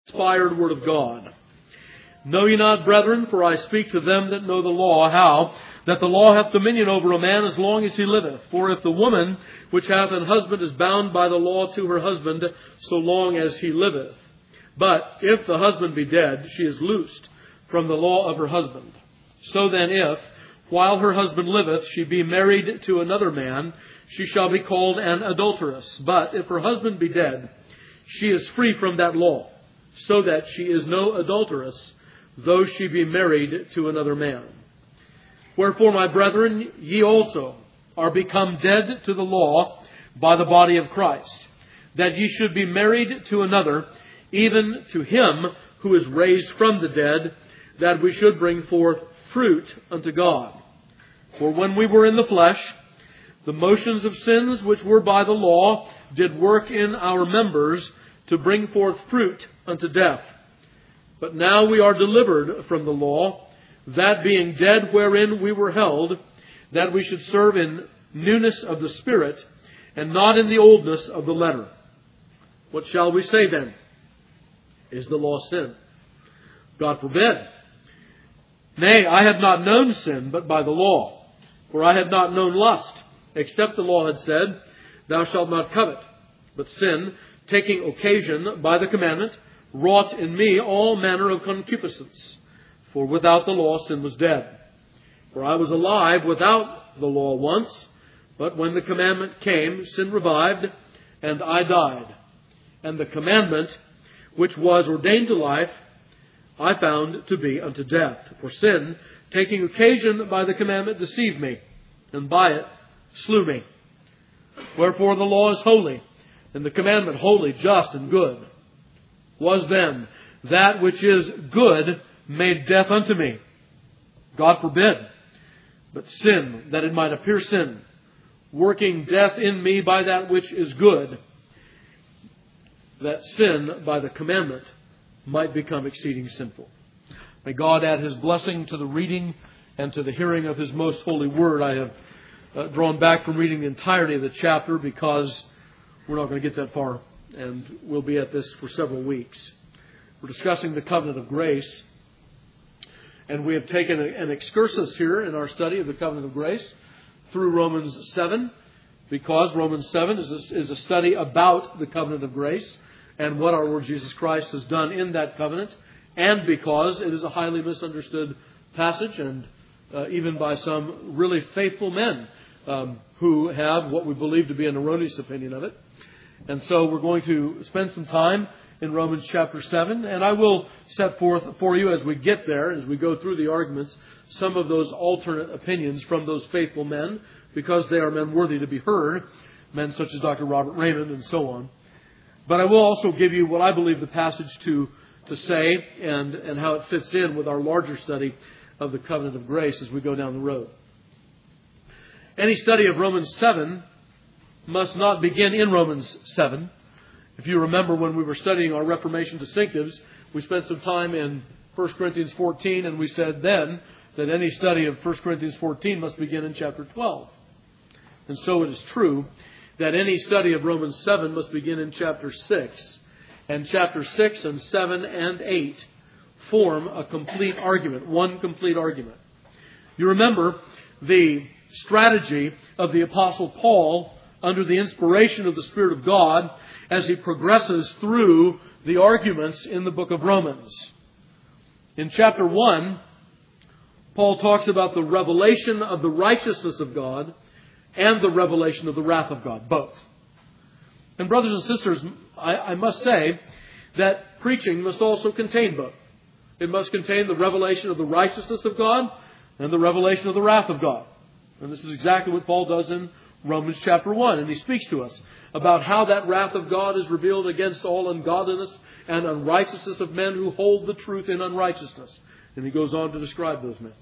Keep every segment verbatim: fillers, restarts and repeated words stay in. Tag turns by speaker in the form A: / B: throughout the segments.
A: Inspired word of God. Know ye not, brethren, for I speak to them that know the law, how that the law hath dominion over a man as long as he liveth. For if the woman which hath an husband is bound by the law to her husband, so long as he liveth. But if the husband be dead, she is loosed from the law of her husband. So then if, while her husband liveth, she be married to another man, she shall be called an adulteress. But if her husband be dead, she is free from that law, so that she is no adulteress, though she be married to another man. Wherefore, my brethren, ye also are become dead to the law by the body of Christ, that ye should be married to another, even to him who is raised from the dead, that we should bring forth fruit unto God. For when we were in the flesh, the motions of sins which were by the law did work in our members to bring forth fruit unto death. But now we are delivered from the law, that being dead wherein we were held, that we should serve in newness of the Spirit, and not in the oldness of the letter. What shall we say then? Is the law sin? God forbid. Nay, I had not known sin but by the law. For I had not known lust, except the law had said, Thou shalt not covet. But sin, taking occasion by the commandment, wrought in me all manner of concupiscence. For without the law sin was dead. For I was alive without the law once, but when the commandment came, sin revived, and I died. And the commandment, which was ordained to life, I found to be unto death. For sin, taking occasion by the commandment, deceived me, and by it slew me. Wherefore the law is holy, and the commandment holy, just, and good. Was then that which is good made death unto me? God forbid. But sin, that it might appear sin, working death in me by that which is good, that sin by the commandment might become exceeding sinful. May God add His blessing to the reading and to the hearing of His most holy word. I have uh, drawn back from reading the entirety of the chapter because we're not going to get that far, and we'll be at this for several weeks. We're discussing the covenant of grace, and we have taken an excursus here in our study of the covenant of grace through Romans seven, because Romans seven is a, is a study about the covenant of grace and what our Lord Jesus Christ has done in that covenant, and because it is a highly misunderstood passage, and uh, even by some really faithful men um, who have what we believe to be an erroneous opinion of it. And so we're going to spend some time in Romans chapter seven, and I will set forth for you as we get there, as we go through the arguments, some of those alternate opinions from those faithful men, because they are men worthy to be heard, men such as Doctor Robert Raymond and so on. But I will also give you what I believe the passage to, to say and, and how it fits in with our larger study of the covenant of grace as we go down the road. Any study of Romans seven must not begin in Romans seven. If you remember when we were studying our Reformation distinctives, we spent some time in First Corinthians fourteen, and we said then that any study of First Corinthians fourteen must begin in chapter twelve. And so it is true that any study of Romans seven must begin in chapter six. And chapter six and seven and eight form a complete argument, one complete argument. You remember the strategy of the Apostle Paul under the inspiration of the Spirit of God as he progresses through the arguments in the book of Romans. In chapter one, Paul talks about the revelation of the righteousness of God and the revelation of the wrath of God, both. And brothers and sisters, I, I must say that preaching must also contain both. It must contain the revelation of the righteousness of God and the revelation of the wrath of God. And this is exactly what Paul does in Romans chapter one. And he speaks to us about how that wrath of God is revealed against all ungodliness and unrighteousness of men who hold the truth in unrighteousness. And he goes on to describe those men.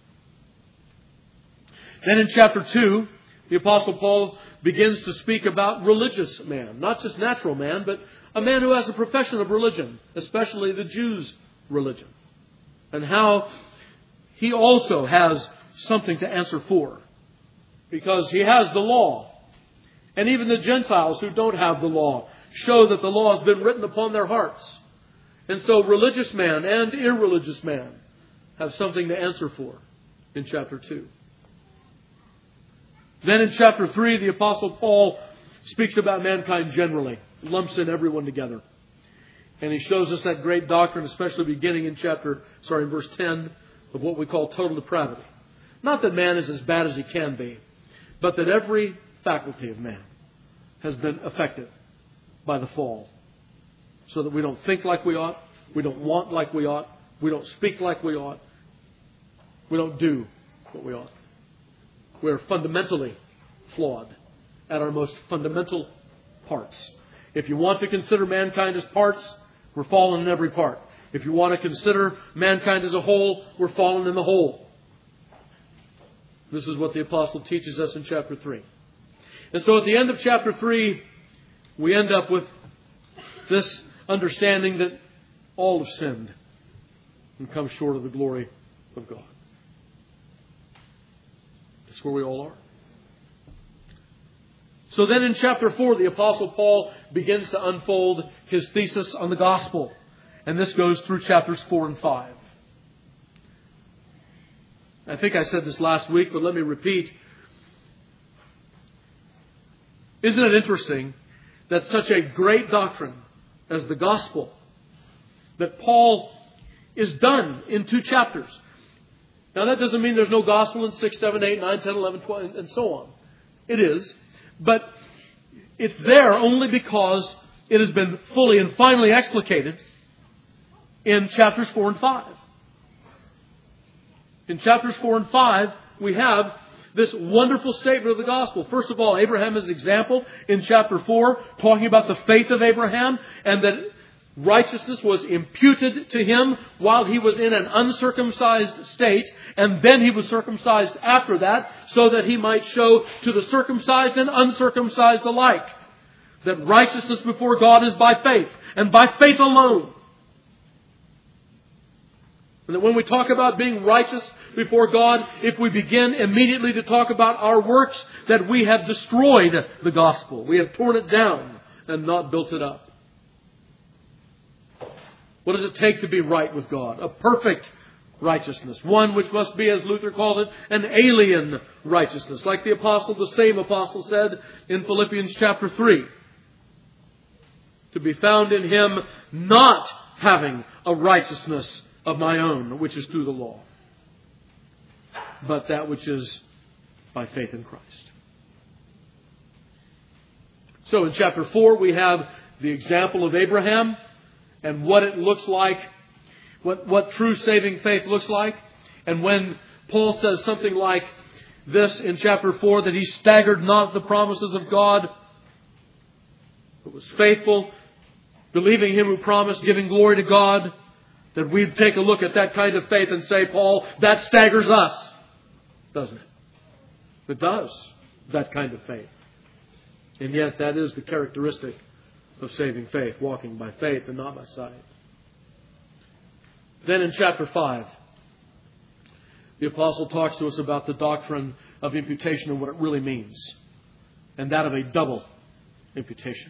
A: Then in chapter two, the Apostle Paul begins to speak about religious man. Not just natural man, but a man who has a profession of religion, especially the Jews' religion. And how he also has something to answer for, because he has the law. And even the Gentiles who don't have the law show that the law has been written upon their hearts. And so religious man and irreligious man have something to answer for in chapter two. Then in chapter three, the Apostle Paul speaks about mankind generally, lumps in everyone together. And he shows us that great doctrine, especially beginning in chapter, sorry, in verse ten, of what we call total depravity. Not that man is as bad as he can be, but that every faculty of man has been affected by the fall. So that we don't think like we ought, we don't want like we ought, we don't speak like we ought, we don't do what we ought. We are fundamentally flawed at our most fundamental parts. If you want to consider mankind as parts, we're fallen in every part. If you want to consider mankind as a whole, we're fallen in the whole. This is what the Apostle teaches us in chapter three. And so at the end of chapter three, we end up with this understanding that all have sinned and come short of the glory of God. That's where we all are. So then in chapter four, the Apostle Paul begins to unfold his thesis on the gospel. And this goes through chapters four and five. I think I said this last week, but let me repeat. Isn't it interesting that such a great doctrine as the gospel, that Paul is done in two chapters? Now that doesn't mean there's no gospel in six, seven, eight, nine, ten, eleven, twelve, and so on. It is. But it's there only because it has been fully and finally explicated in chapters four and five. In chapters four and five, we have this wonderful statement of the gospel. First of all, Abraham is example in chapter four, talking about the faith of Abraham and that righteousness was imputed to him while he was in an uncircumcised state, and then he was circumcised after that, so that he might show to the circumcised and uncircumcised alike that righteousness before God is by faith, and by faith alone. And that when we talk about being righteous before God, if we begin immediately to talk about our works, that we have destroyed the gospel. We have torn it down and not built it up. What does it take to be right with God? A perfect righteousness. One which must be, as Luther called it, an alien righteousness. Like the apostle, the same apostle said in Philippians chapter three. To be found in Him, not having a righteousness of my own, which is through the law, but that which is by faith in Christ. So in chapter four, we have the example of Abraham and what it looks like, what, what true saving faith looks like. And when Paul says something like this in chapter four, that he staggered not the promises of God, but was faithful, believing Him who promised, giving glory to God, that we'd take a look at that kind of faith and say, Paul, that staggers us, doesn't it? It does, that kind of faith. And yet that is the characteristic of saving faith, walking by faith and not by sight. Then in chapter five, the apostle talks to us about the doctrine of imputation and what it really means, and that of a double imputation.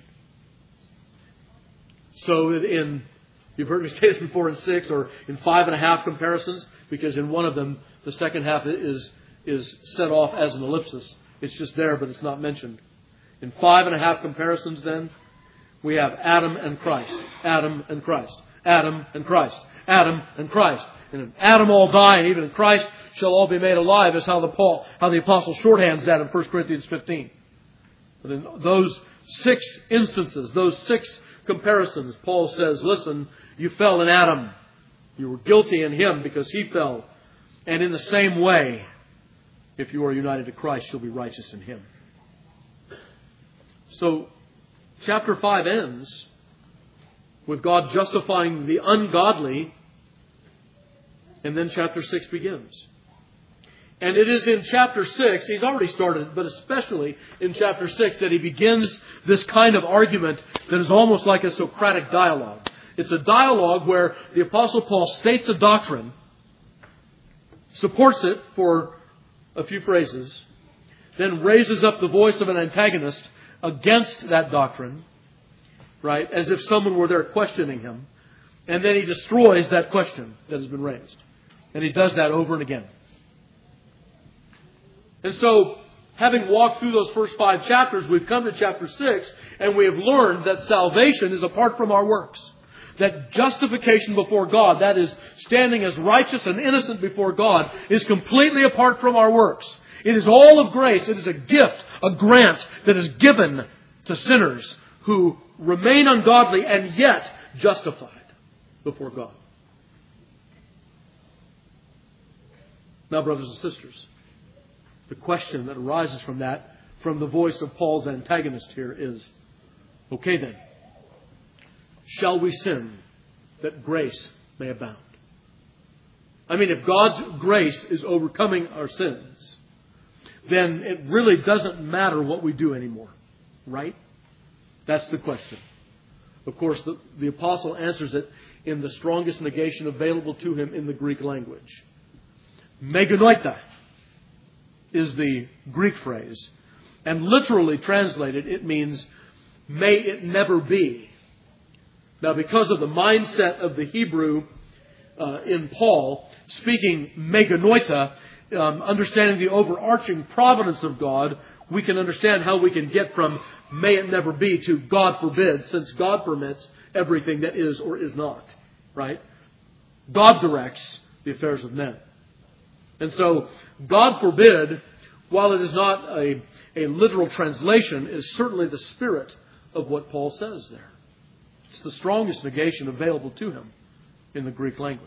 A: So in, you've heard me say this before in six or in five and a half comparisons, because in one of them the second half is is set off as an ellipsis. It's just there, but it's not mentioned. In five and a half comparisons, then, we have Adam and Christ, Adam and Christ, Adam and Christ, Adam and Christ. And in Adam all die, and even in Christ shall all be made alive, is how the Paul, how the apostle shorthands that in First Corinthians fifteen. But in those six instances, those six comparisons, Paul says, listen, you fell in Adam. You were guilty in him because he fell. And in the same way, if you are united to Christ, you'll be righteous in Him. So, chapter five ends with God justifying the ungodly, and then chapter six begins. And it is in chapter six, he's already started, but especially in chapter six, that he begins this kind of argument that is almost like a Socratic dialogue. It's a dialogue where the Apostle Paul states a doctrine, supports it for a few phrases, then raises up the voice of an antagonist against that doctrine, right? As if someone were there questioning him. And then he destroys that question that has been raised. And he does that over and again. And so, having walked through those first five chapters, we've come to chapter six, and we have learned that salvation is apart from our works. That justification before God, that is, standing as righteous and innocent before God, is completely apart from our works. It is all of grace. It is a gift, a grant that is given to sinners who remain ungodly and yet justified before God. Now, brothers and sisters, the question that arises from that, from the voice of Paul's antagonist here is, okay then, shall we sin that grace may abound? I mean, if God's grace is overcoming our sins, then it really doesn't matter what we do anymore, right? That's the question. Of course, the, the apostle answers it in the strongest negation available to him in the Greek language. Meganoita is the Greek phrase. And literally translated, it means, may it never be. Now, because of the mindset of the Hebrew uh, in Paul, speaking meganoita, um, understanding the overarching providence of God, we can understand how we can get from may it never be to God forbid, since God permits everything that is or is not. Right? God directs the affairs of men. And so, God forbid, while it is not a, a literal translation, is certainly the spirit of what Paul says there. It's the strongest negation available to him in the Greek language.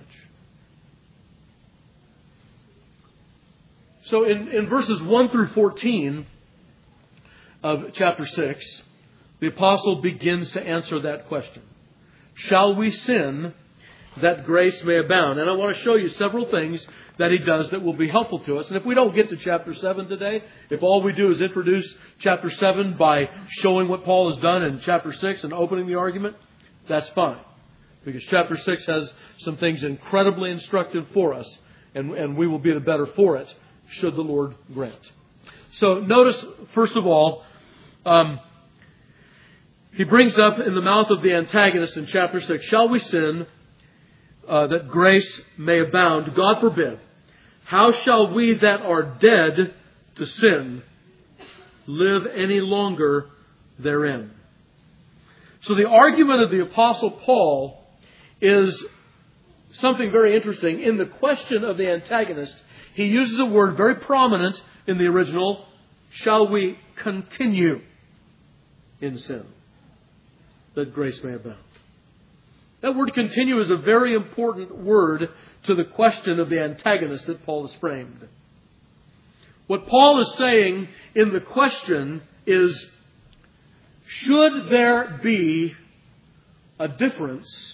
A: So in, in verses one through fourteen of chapter six, the apostle begins to answer that question. Shall we sin that grace may abound? And I want to show you several things that he does that will be helpful to us. And if we don't get to chapter seven today, if all we do is introduce chapter seven by showing what Paul has done in chapter six and opening the argument, that's fine. Because chapter six has some things incredibly instructive for us, and, and we will be the better for it, should the Lord grant. So notice, first of all, um, he brings up in the mouth of the antagonist in chapter six, shall we sin uh, that grace may abound? God forbid. How shall we that are dead to sin live any longer therein? So the argument of the Apostle Paul is something very interesting. In the question of the antagonist, he uses a word very prominent in the original, shall we continue in sin that grace may abound? That word continue is a very important word to the question of the antagonist that Paul has framed. What Paul is saying in the question is, should there be a difference,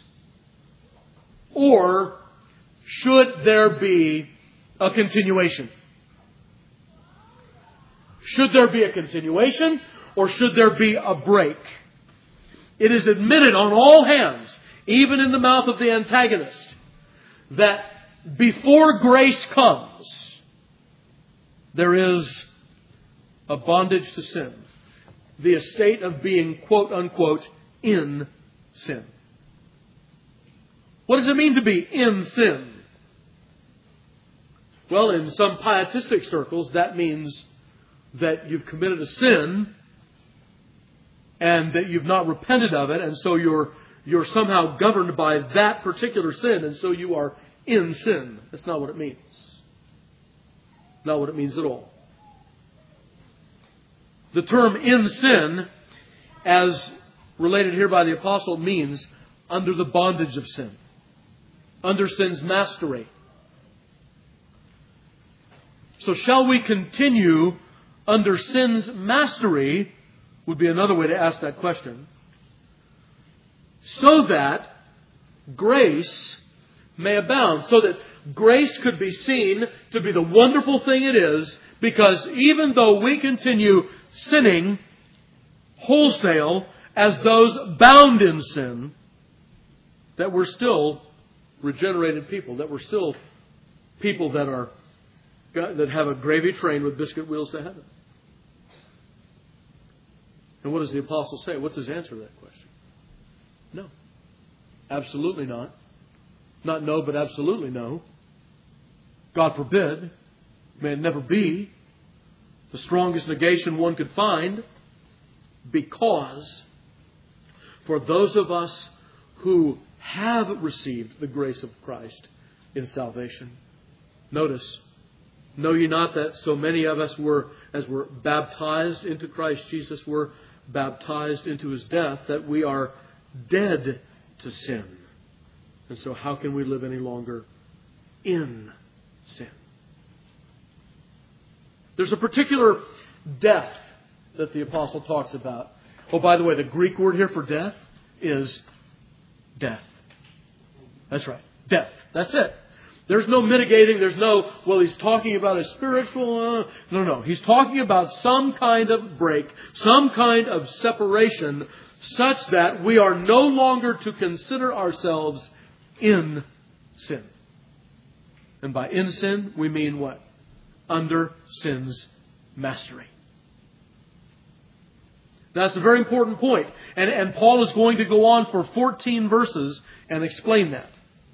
A: or should there be a continuation? Should there be a continuation, or should there be a break? It is admitted on all hands, even in the mouth of the antagonist, that before grace comes, there is a bondage to sin. The estate of being, quote unquote, in sin. What does it mean to be in sin? Well, in some pietistic circles, that means that you've committed a sin and that you've not repented of it, and so you're you're somehow governed by that particular sin, and so you are in sin. That's not what it means. Not what it means at all. The term in sin, as related here by the apostle, means under the bondage of sin. Under sin's mastery. So shall we continue under sin's mastery, would be another way to ask that question, so that grace may abound. So that grace could be seen to be the wonderful thing it is, because even though we continue sinning wholesale as those bound in sin, that we're still regenerated people, that we're still people that are that have a gravy train with biscuit wheels to heaven. And what does the apostle say? What's his answer to that question? No. Absolutely not. Not no, but absolutely no. God forbid. May it never be. The strongest negation one could find. Because for those of us who have received the grace of Christ in salvation, notice, know ye not that so many of us were, as were baptized into Christ Jesus, were baptized into His death, that we are dead to sin. And so how can we live any longer in sin? There's a particular death that the apostle talks about. Oh, by the way, the Greek word here for death is death. That's right. Death. That's it. There's no mitigating. There's no, well, he's talking about a spiritual... Uh, no, no. He's talking about some kind of break, some kind of separation, such that we are no longer to consider ourselves in sin. And by in sin, we mean what? Under sin's mastery. That's a very important point. And, and Paul is going to go on for fourteen verses and explain that.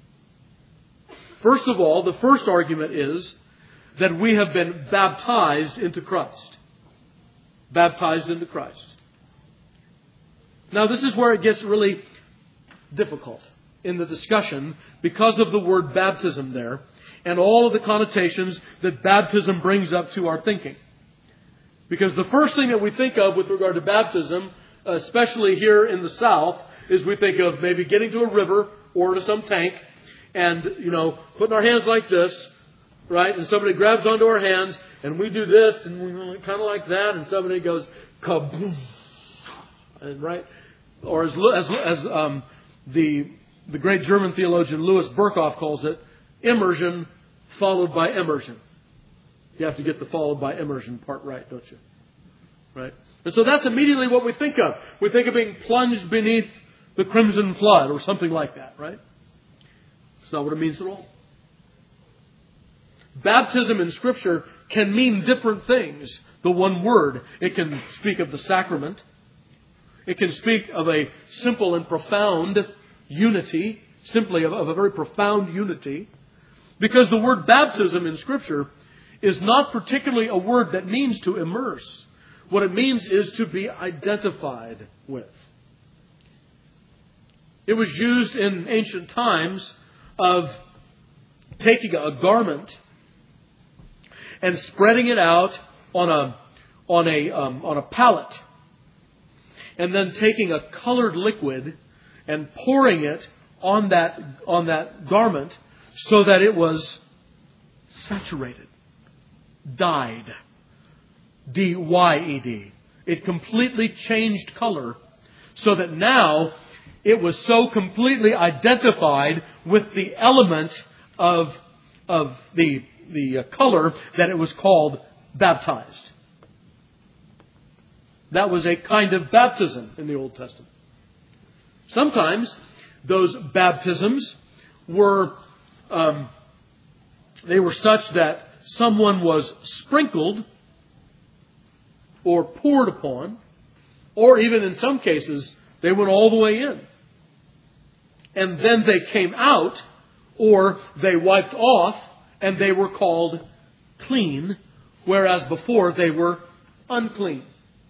A: First of all, the first argument is that we have been baptized into Christ. Baptized into Christ. Now, this is where it gets really difficult in the discussion because of the word baptism there and all of the connotations that baptism brings up to our thinking. Because the first thing that we think of with regard to baptism, especially here in the South, is we think of maybe getting to a river or to some tank and, you know, putting our hands like this, right? And somebody grabs onto our hands and we do this and we kind of like that and somebody goes, kaboom. And, right? Or as, as, as um, the, the great German theologian Louis Berkhoff calls it, immersion followed by immersion. You have to get the followed by immersion part right, don't you? Right? And so that's immediately what we think of. We think of being plunged beneath the crimson flood or something like that, right? That's not what it means at all. Baptism in Scripture can mean different things. The one word. It can speak of the sacrament. It can speak of a simple and profound unity. Simply of, of a very profound unity. Because the word baptism in Scripture is not particularly a word that means to immerse. What it means is to be identified with. It was used in ancient times of taking a garment and spreading it out on a on a um, on a pallet, and then taking a colored liquid and pouring it on that on that garment so that it was saturated. Dyed. D Y E D. It completely changed color so that now it was so completely identified with the element of, of the, the color that it was called baptized. That was a kind of baptism in the Old Testament. Sometimes those baptisms were, um, they were such that someone was sprinkled or poured upon, or even in some cases, they went all the way in. And then they came out, or they wiped off, and they were called clean, whereas before they were unclean.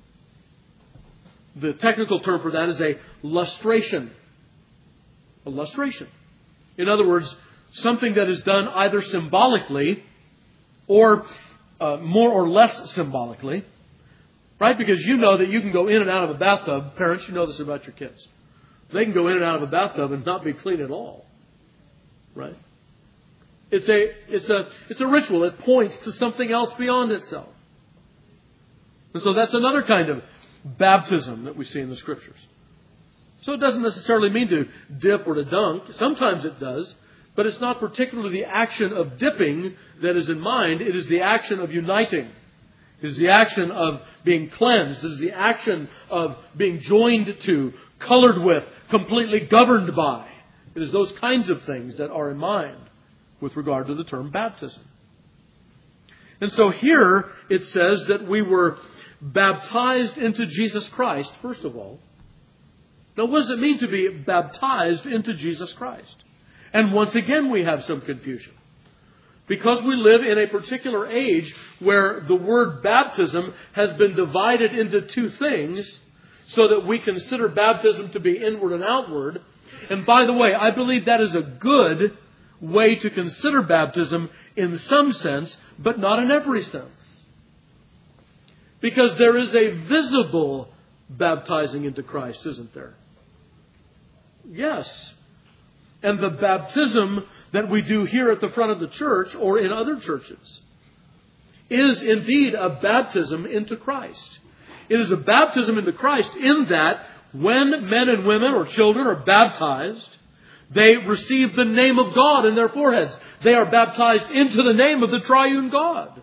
A: The technical term for that is a lustration. A lustration. In other words, something that is done either symbolically or uh, more or less symbolically. Right? Because you know that you can go in and out of a bathtub. Parents, you know this about your kids. They can go in and out of a bathtub and not be clean at all. Right? It's a, it's a, it's a ritual. It points to something else beyond itself. And so that's another kind of baptism that we see in the Scriptures. So it doesn't necessarily mean to dip or to dunk. Sometimes it does. But it's not particularly the action of dipping that is in mind. It is the action of uniting. It is the action of being cleansed. It is the action of being joined to, colored with, completely governed by. It is those kinds of things that are in mind with regard to the term baptism. And so here it says that we were baptized into Jesus Christ, first of all. Now, what does it mean to be baptized into Jesus Christ? And once again, we have some confusion. Because we live in a particular age where the word baptism has been divided into two things so that we consider baptism to be inward and outward. And by the way, I believe that is a good way to consider baptism in some sense, but not in every sense. Because there is a visible baptizing into Christ, isn't there? Yes. And the baptism that we do here at the front of the church or in other churches is indeed a baptism into Christ. It is a baptism into Christ in that when men and women or children are baptized, they receive the name of God in their foreheads. They are baptized into the name of the triune God.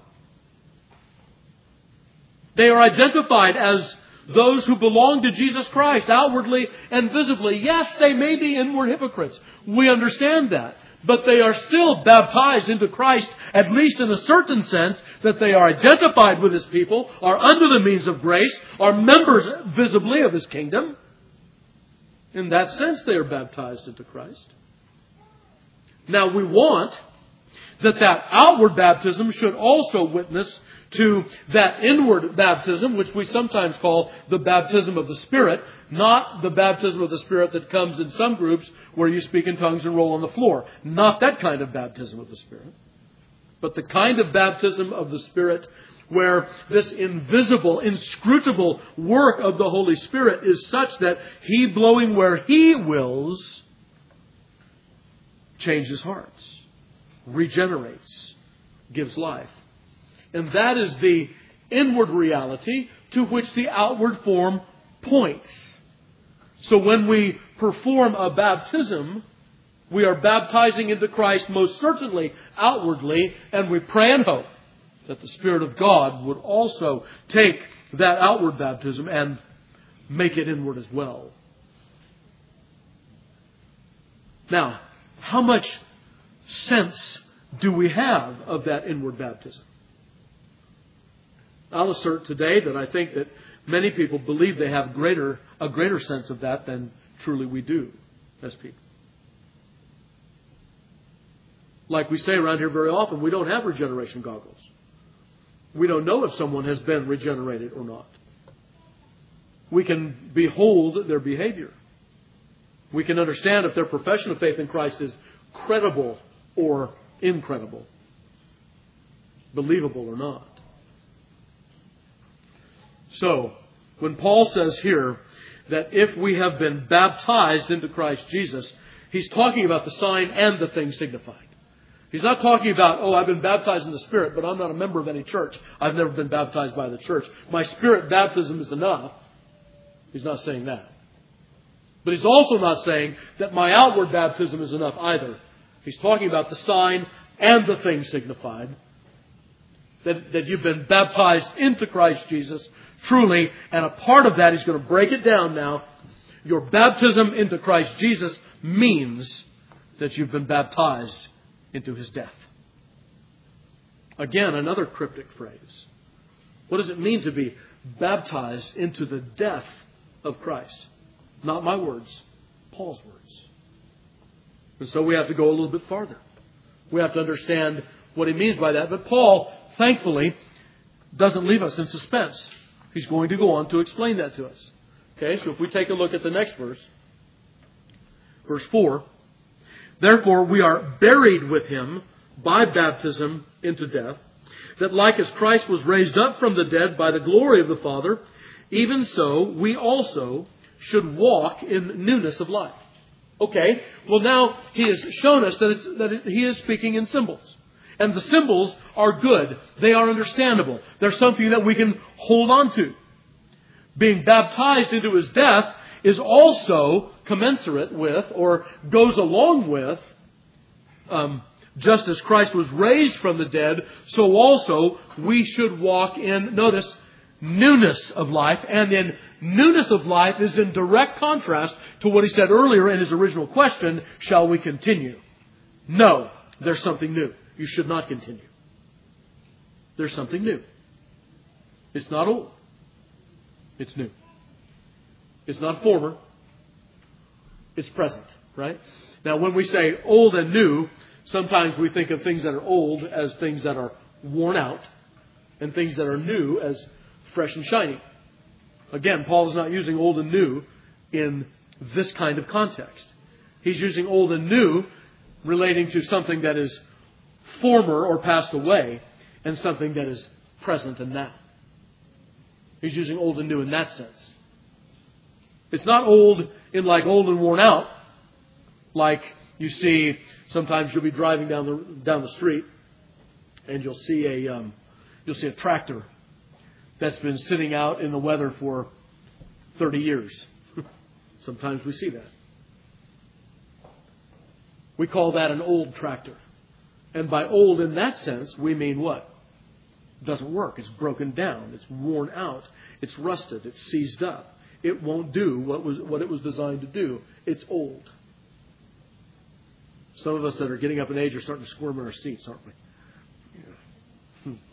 A: They are identified as those who belong to Jesus Christ outwardly and visibly. Yes, they may be inward hypocrites. We understand that. But they are still baptized into Christ, at least in a certain sense, that they are identified with His people, are under the means of grace, are members visibly of His kingdom. In that sense, they are baptized into Christ. Now, we want that that outward baptism should also witness to that inward baptism, which we sometimes call the baptism of the Spirit, not the baptism of the Spirit that comes in some groups where you speak in tongues and roll on the floor. Not that kind of baptism of the Spirit, but the kind of baptism of the Spirit where this invisible, inscrutable work of the Holy Spirit is such that He, blowing where He wills, changes hearts, regenerates, gives life. And that is the inward reality to which the outward form points. So when we perform a baptism, we are baptizing into Christ most certainly outwardly, and we pray and hope that the Spirit of God would also take that outward baptism and make it inward as well. Now, how much sense do we have of that inward baptism? I'll assert today that I think that many people believe they have greater a greater sense of that than truly we do as people. Like we say around here very often, we don't have regeneration goggles. We don't know if someone has been regenerated or not. We can behold their behavior. We can understand if their profession of faith in Christ is credible or incredible, believable or not. So, when Paul says here that if we have been baptized into Christ Jesus, he's talking about the sign and the thing signified. He's not talking about, oh, I've been baptized in the Spirit, but I'm not a member of any church. I've never been baptized by the church. My Spirit baptism is enough. He's not saying that. But he's also not saying that my outward baptism is enough either. He's talking about the sign and the thing signified. That, that you've been baptized into Christ Jesus truly, and a part of that, he's going to break it down now. Your baptism into Christ Jesus means that you've been baptized into His death. Again, another cryptic phrase. What does it mean to be baptized into the death of Christ? Not my words, Paul's words. And so we have to go a little bit farther. We have to understand what he means by that. But Paul, thankfully, doesn't leave us in suspense. He's going to go on to explain that to us. Okay, so if we take a look at the next verse, verse four, therefore we are buried with Him by baptism into death, that like as Christ was raised up from the dead by the glory of the Father, even so we also should walk in newness of life. Okay, well now he has shown us that, it's, that he is speaking in symbols. And the symbols are good. They are understandable. They're something that we can hold on to. Being baptized into His death is also commensurate with, or goes along with, um, just as Christ was raised from the dead, so also we should walk in, notice, newness of life. And in newness of life is in direct contrast to what he said earlier in his original question, shall we continue? No, there's something new. You should not continue. There's something new. It's not old. It's new. It's not former. It's present, right? Now, when we say old and new, sometimes we think of things that are old as things that are worn out, and things that are new as fresh and shiny. Again, Paul is not using old and new in this kind of context. He's using old and new relating to something that is former or passed away and something that is present and now. He's using old and new in that sense. It's not old in like old and worn out, like you see sometimes you'll be driving down the down the street and you'll see a um, you'll see a tractor that's been sitting out in the weather for thirty years. Sometimes we see that. We call that an old tractor. And by old in that sense, we mean what? It doesn't work. It's broken down. It's worn out. It's rusted. It's seized up. It won't do what was what it was designed to do. It's old. Some of us that are getting up in age are starting to squirm in our seats, aren't we? Yeah. Hmm.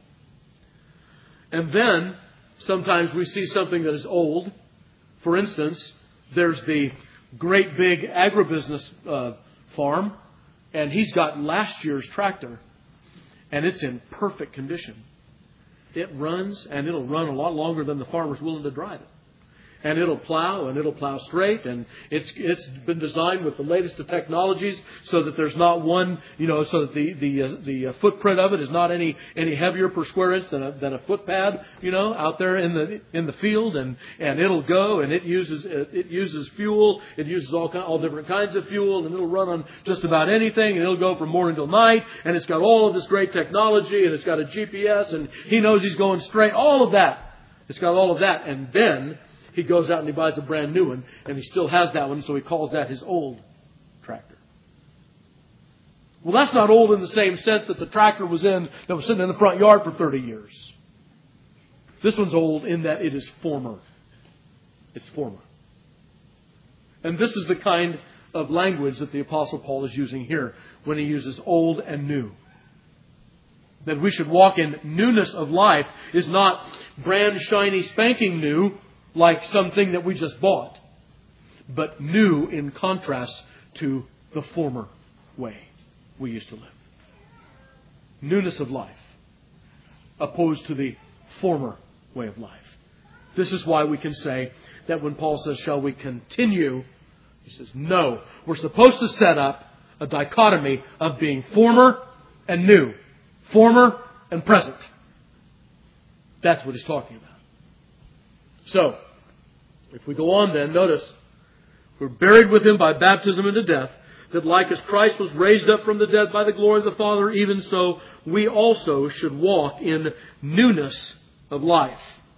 A: And then, sometimes we see something that is old. For instance, there's the great big agribusiness uh, farm, and he's got last year's tractor, and it's in perfect condition. It runs, and it'll run a lot longer than the farmer's willing to drive it. And it'll plow, and it'll plow straight, and it's it's been designed with the latest of technologies, so that there's not one, you know, so that the the uh, the uh, footprint of it is not any any heavier per square inch than a than a footpad, you know, out there in the in the field, and and it'll go, and it uses it, it uses fuel, it uses all kind, all different kinds of fuel, and it'll run on just about anything, and it'll go from morning till night, and it's got all of this great technology, and it's got a G P S, and he knows he's going straight, all of that. It's got all of that, and then he goes out and he buys a brand new one, and he still has that one, so he calls that his old tractor. Well, that's not old in the same sense that the tractor was in, that was sitting in the front yard for thirty years. This one's old in that it is former. It's former. And this is the kind of language that the Apostle Paul is using here when he uses old and new. That we should walk in newness of life is not brand shiny spanking new, like something that we just bought, but new in contrast to the former way we used to live. Newness of life, opposed to the former way of life. This is why we can say that when Paul says, shall we continue? He says, no. We're supposed to set up a dichotomy of being former and new. Former and present. That's what he's talking about. So, if we go on then, notice, we're buried with Him by baptism into death, that like as Christ was raised up from the dead by the glory of the Father, even so we also should walk in newness of life.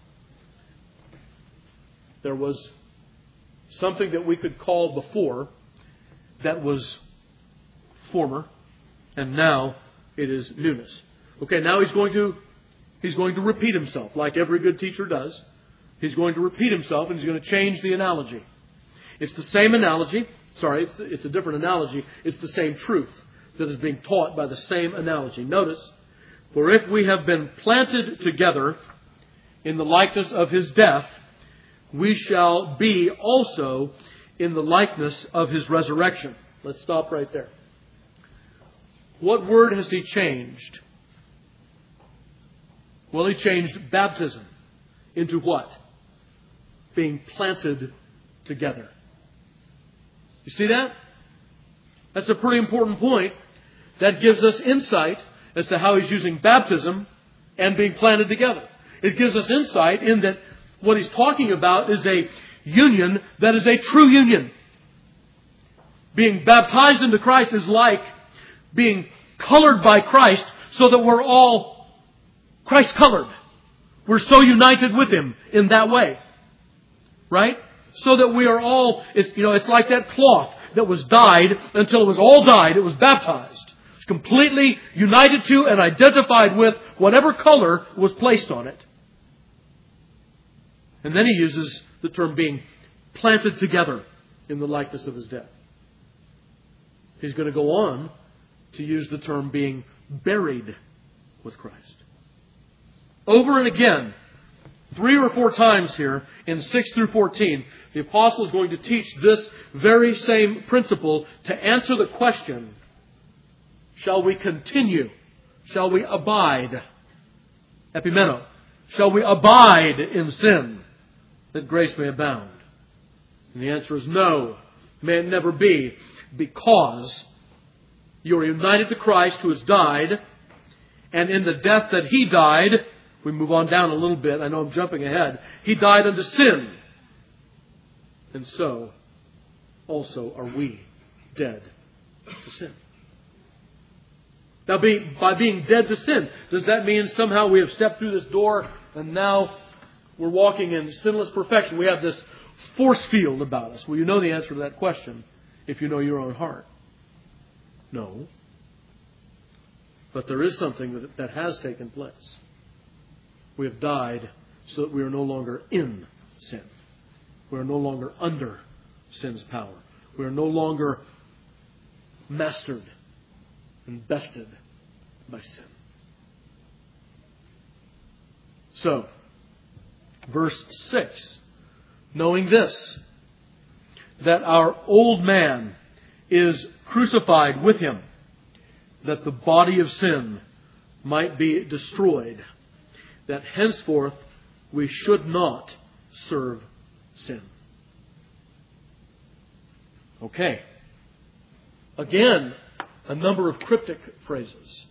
A: There was something that we could call before that was former, and now it is newness. Okay, now he's going to he's going to repeat himself, like every good teacher does. He's going to repeat himself, and he's going to change the analogy. It's the same analogy. Sorry, it's, it's a different analogy. It's the same truth that is being taught by the same analogy. Notice, for if we have been planted together in the likeness of His death, we shall be also in the likeness of His resurrection. Let's stop right there. What word has he changed? Well, he changed baptism into what? Being planted together. You see that? That's a pretty important point. That gives us insight as to how he's using baptism and being planted together. It gives us insight in that what he's talking about is a union that is a true union. Being baptized into Christ is like being colored by Christ so that we're all Christ colored. We're so united with Him in that way. Right? So that we are all, it's, you know, it's like that cloth that was dyed until it was all dyed. It was baptized. It's completely united to and identified with whatever color was placed on it. And then he uses the term being planted together in the likeness of His death. He's going to go on to use the term being buried with Christ. Over and again, Three or four times here in six through fourteen, the apostle is going to teach this very same principle to answer the question, shall we continue? Shall we abide? Epimeno. Shall we abide in sin that grace may abound? And the answer is no. May it never be, because you are united to Christ who has died, and in the death that He died, we move on down a little bit, I know I'm jumping ahead, He died unto sin. And so, also are we dead to sin. Now, be, by being dead to sin, does that mean somehow we have stepped through this door and now we're walking in sinless perfection? We have this force field about us. Well, you know the answer to that question if you know your own heart. No. But there is something that, that has taken place. We have died so that we are no longer in sin. We are no longer under sin's power. We are no longer mastered and bested by sin. So, verse six, knowing this, that our old man is crucified with Him, that the body of sin might be destroyed, that henceforth we should not serve sin. Okay. Again, a number of cryptic phrases.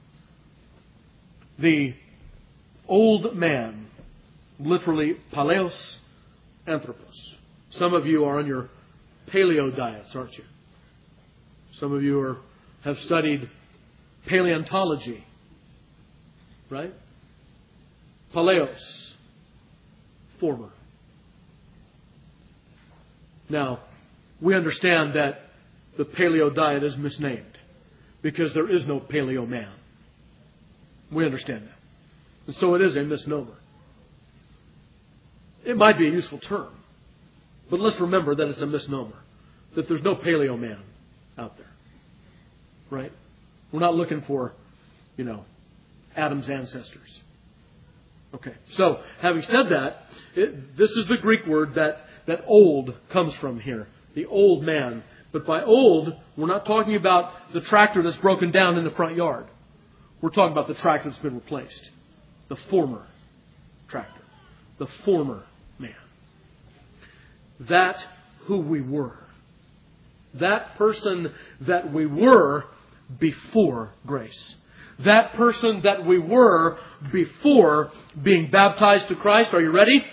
A: The old man, literally paleos anthropos. Some of you are on your paleo diets, aren't you? Some of you are, have studied paleontology, right? Paleos, former. Now, we understand that the paleo diet is misnamed because there is no paleo man. We understand that. And so it is a misnomer. It might be a useful term, but let's remember that it's a misnomer, that there's no paleo man out there. Right? We're not looking for, you know, Adam's ancestors. Okay. So, having said that, it, this is the Greek word that, that old comes from here. The old man. But by old, we're not talking about the tractor that's broken down in the front yard. We're talking about the tractor that's been replaced. The former tractor. The former man. That who we were. That person that we were before grace. That person that we were before being baptized to Christ. Are you ready?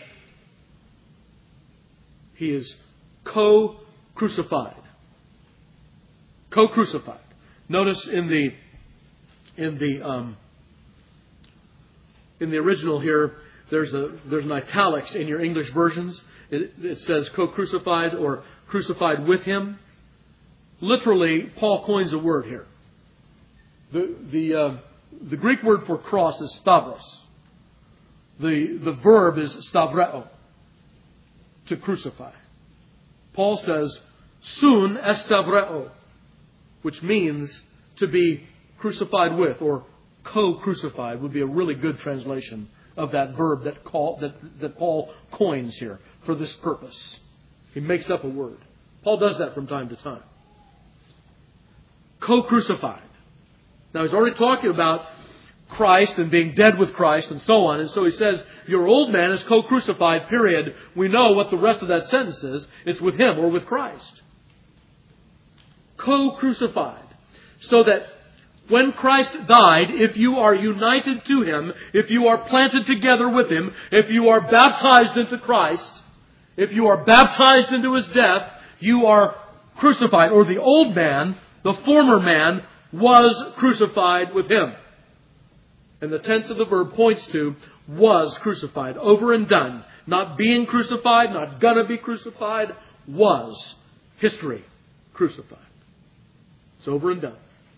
A: He is co-crucified. Co-crucified. Notice in the in the um, in the original here, there's a there's an italics in your English versions. It, it says co-crucified or crucified with Him. Literally, Paul coins a word here. The the uh, the Greek word for cross is stavros. The the verb is stavreo, to crucify. Paul says sun estavreo, which means to be crucified with, or co-crucified would be a really good translation of that verb that, call, that, that Paul coins here for this purpose. He makes up a word. Paul does that from time to time. Co-crucified. Now he's already talking about Christ and being dead with Christ and so on. And so he says, your old man is co-crucified, period. We know what the rest of that sentence is. It's with Him or with Christ. Co-crucified. So that when Christ died, if you are united to Him, if you are planted together with Him, if you are baptized into Christ, if you are baptized into His death, you are crucified. Or the old man, the former man, was crucified with Him. And the tense of the verb points to was crucified. Over and done. Not being crucified, not gonna be crucified. Was. History. Crucified. It's over and done.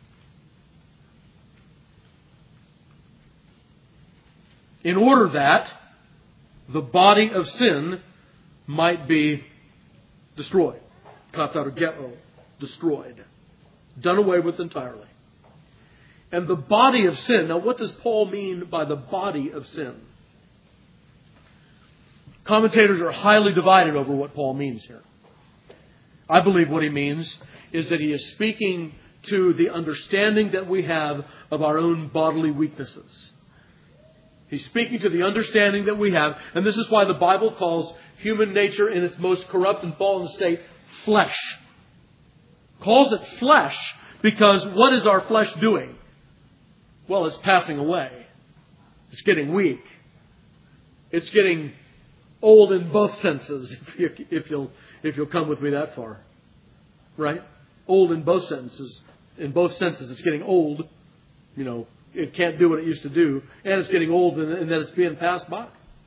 A: In order that the body of sin might be destroyed. Katargeo. Destroyed. Done away with entirely. And the body of sin. Now, what does Paul mean by the body of sin? Commentators are highly divided over what Paul means here. I believe what he means is that he is speaking to the understanding that we have of our own bodily weaknesses. He's speaking to the understanding that we have, and this is why the Bible calls human nature in its most corrupt and fallen state flesh. Calls it flesh because what is our flesh doing? Well, it's passing away. It's getting weak. It's getting old in both senses, if, you, if you'll if you'll come with me that far. Right? Old in both senses. In both senses, it's getting old. You know, it can't do what it used to do. And it's getting old and, and that it's being passed by.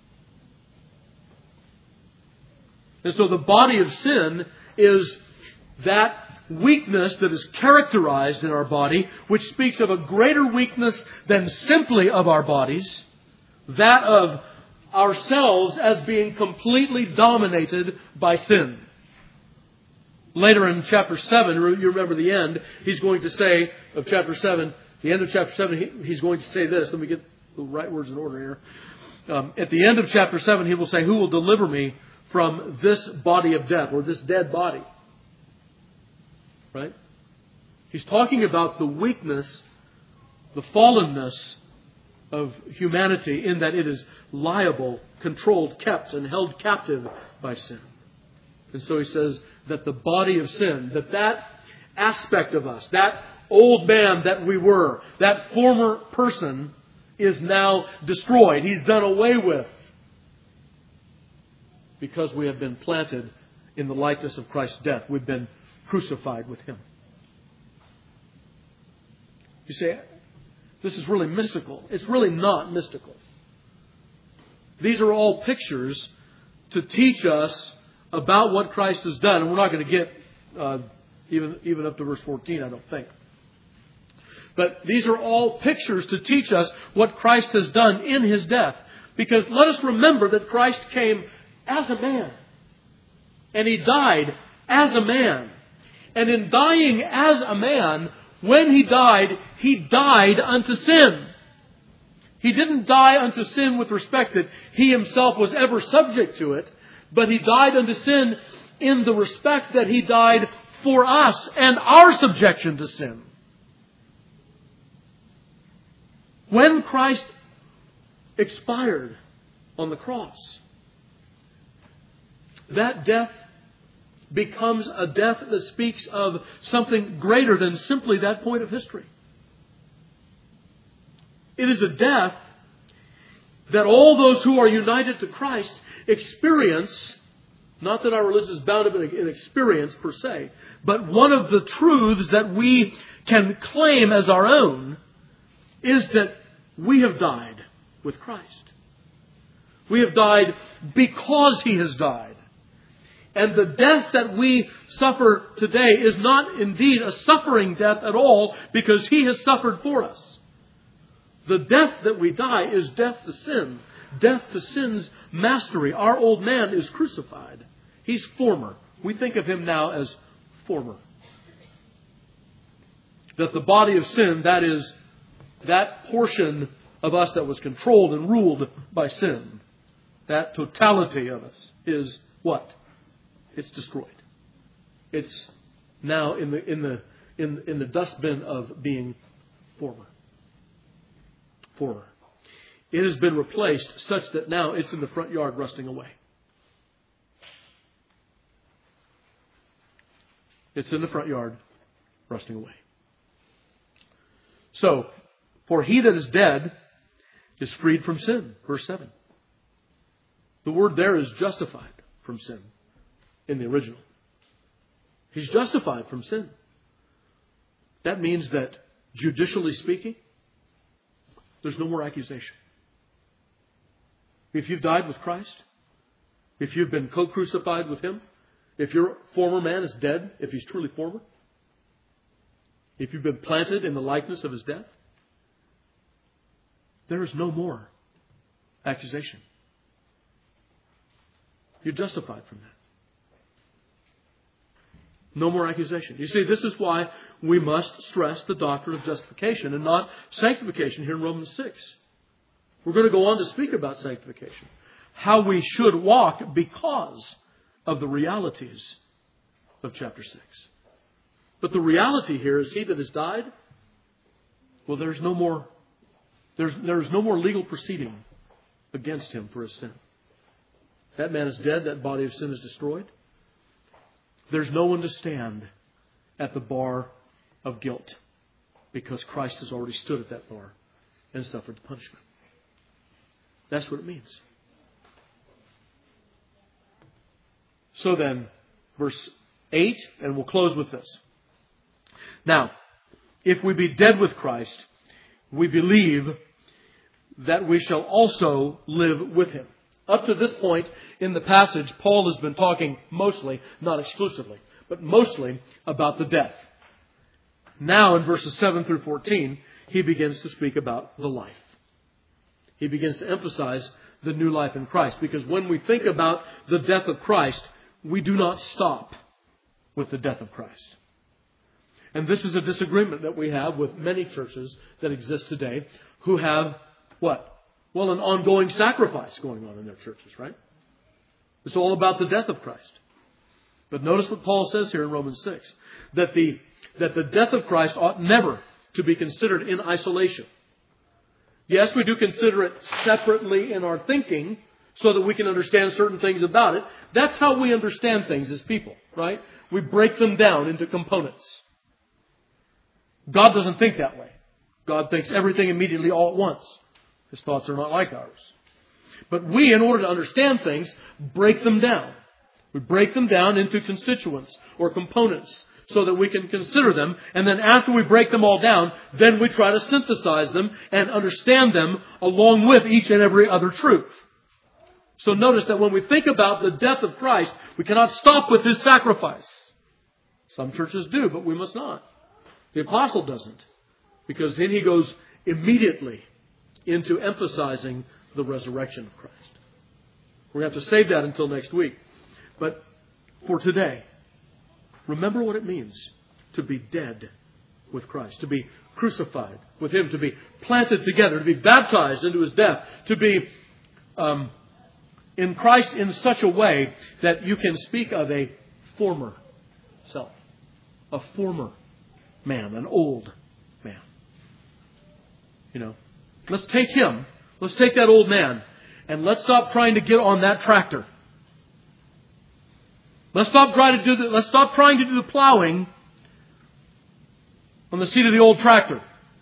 A: And so the body of sin is that weakness that is characterized in our body, which speaks of a greater weakness than simply of our bodies, that of ourselves as being completely dominated by sin. Later in chapter seven, you remember the end, he's going to say of chapter seven, the end of chapter seven, he's going to say this. Let me get the right words in order here. Um, at the end of chapter seven, he will say, who will deliver me from this body of death, or this dead body? Right? He's talking about the weakness, the fallenness of humanity in that it is liable, controlled, kept, and held captive by sin. And so he says that the body of sin, that that aspect of us, that old man that we were, that former person is now destroyed. He's done away with. Because we have been planted in the likeness of Christ's death. We've been crucified with Him. You say, this is really mystical. It's really not mystical. These are all pictures to teach us about what Christ has done. And we're not going to get uh, even, even up to verse fourteen, I don't think. But these are all pictures to teach us what Christ has done in His death. Because let us remember that Christ came as a man. And He died as a man. And in dying as a man, when He died, He died unto sin. He didn't die unto sin with respect that He Himself was ever subject to it, but He died unto sin in the respect that He died for us and our subjection to sin. When Christ expired on the cross, that death becomes a death that speaks of something greater than simply that point of history. It is a death that all those who are united to Christ experience, not that our religion is bound up in an experience per se, but one of the truths that we can claim as our own is that we have died with Christ. We have died because He has died. And the death that we suffer today is not indeed a suffering death at all, because He has suffered for us. The death that we die is death to sin. Death to sin's mastery. Our old man is crucified. He's former. We think of Him now as former. That the body of sin, that is, that portion of us that was controlled and ruled by sin, that totality of us is what? It's destroyed. It's now in the in the in in the dustbin of being former. Former. It has been replaced such that now it's in the front yard rusting away. It's in the front yard rusting away. So, for he that is dead is freed from sin. Verse seven. The word there is justified from sin in the original. He's justified from sin. That means that, judicially speaking, there's no more accusation. If you've died with Christ, if you've been co-crucified with Him, if your former man is dead, if he's truly former, if you've been planted in the likeness of His death, there is no more accusation. You're justified from that. No more accusation. You see, this is why we must stress the doctrine of justification and not sanctification here in Romans six. We're going to go on to speak about sanctification. how we should walk because of the realities of chapter six. But the reality here is he that has died, well, there's no more, there's, there's no more legal proceeding against him for his sin. That man is dead. That body of sin is destroyed. There's no one to stand at the bar of guilt because Christ has already stood at that bar and suffered the punishment. That's what it means. So then, verse eight, and we'll close with this. Now, if we be dead with Christ, we believe that we shall also live with Him. Up to this point in the passage, Paul has been talking mostly, not exclusively, but mostly about the death. Now in verses seven through fourteen, he begins to speak about the life. He begins to emphasize the new life in Christ. Because when we think about the death of Christ, we do not stop with the death of Christ. And this is a disagreement that we have with many churches that exist today who have what? Well, an ongoing sacrifice going on in their churches, right? It's all about the death of Christ. But notice what Paul says here in Romans six. That the, that the death of Christ ought never to be considered in isolation. Yes, we do consider it separately in our thinking so that we can understand certain things about it. That's how we understand things as people, right? We break them down into components. God doesn't think that way. God thinks everything immediately all at once. His thoughts are not like ours. But we, in order to understand things, break them down. We break them down into constituents or components so that we can consider them. And then after we break them all down, then we try to synthesize them and understand them along with each and every other truth. So notice that when we think about the death of Christ, we cannot stop with His sacrifice. Some churches do, but we must not. The apostle doesn't. Because then he goes immediately into emphasizing the resurrection of Christ. We're going to have to save that until next week. But for today, remember what it means to be dead with Christ, to be crucified with Him, to be planted together, to be baptized into His death, to be um, in Christ in such a way that you can speak of a former self, a former man, an old man. You know, let's take him, let's take that old man, and let's stop trying to get on that tractor. Let's stop trying to do the, let's stop trying to do the plowing on the seat of the old tractor.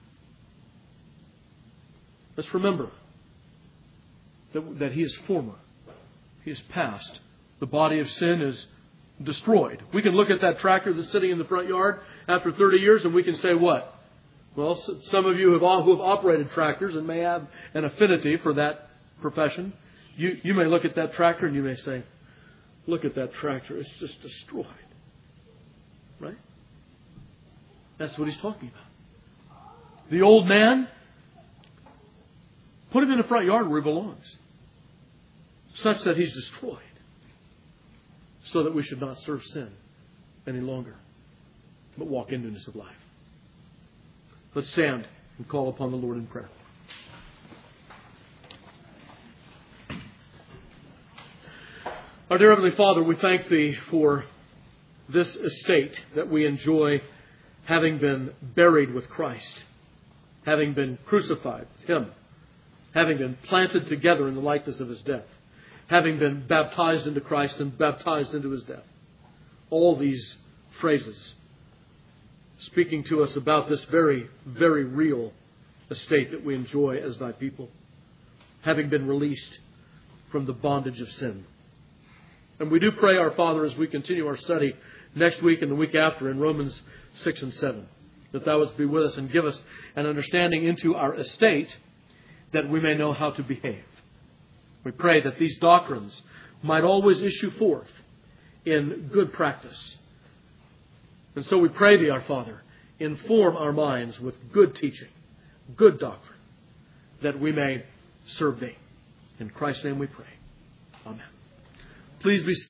A: Let's remember that, that he is former. He is past. The body of sin is destroyed. We can look at that tractor that's sitting in the front yard after thirty years and we can say what? Well, some of you have all, who have operated tractors and may have an affinity for that profession. You, you may look at that tractor and you may say, look at that tractor. It's just destroyed. Right? That's what he's talking about. The old man, put him in the front yard where he belongs. Such that he's destroyed. So that we should not serve sin any longer, but walk in newness of life. Let's stand and call upon the Lord in prayer. Our dear Heavenly Father, we thank Thee for this estate that we enjoy, having been buried with Christ, having been crucified with Him, having been planted together in the likeness of His death, having been baptized into Christ and baptized into His death. All these phrases speaking to us about this very, very real estate that we enjoy as Thy people, having been released from the bondage of sin. And we do pray, our Father, as we continue our study next week and the week after in Romans six and seven, that Thou wouldst be with us and give us an understanding into our estate that we may know how to behave. We pray that these doctrines might always issue forth in good practice. And so we pray Thee, our Father, inform our minds with good teaching, good doctrine, that we may serve Thee. In Christ's name we pray. Amen. Please be